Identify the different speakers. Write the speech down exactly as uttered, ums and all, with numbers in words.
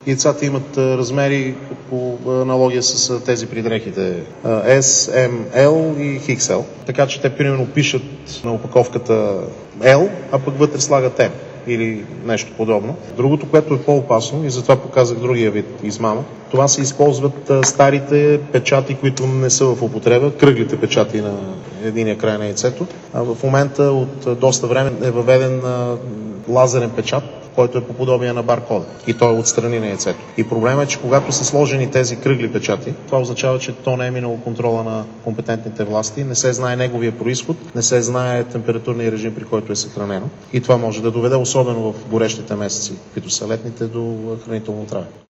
Speaker 1: Яйцата имат размери по аналогия с тези при дрехите S, M, L и Х Ел. Така че те примерно пишат на опаковката L, а пък вътре слагат M или нещо подобно. Другото, което е по-опасно, и затова показах другия вид измама, това се използват старите печати, които не са в употреба, кръглите печати на единия край на яйцето. А в момента от доста време е въведен лазерен печат, който е по подобие на баркода и той е отстрани на яйцето. И проблемът е, че когато са сложени тези кръгли печати, това означава, че то не е минало контрола на компетентните власти, не се знае неговия произход, не се знае температурния режим, при който е съхранено. И това може да доведе, особено в горещите месеци, които са летните, до хранително отравяне.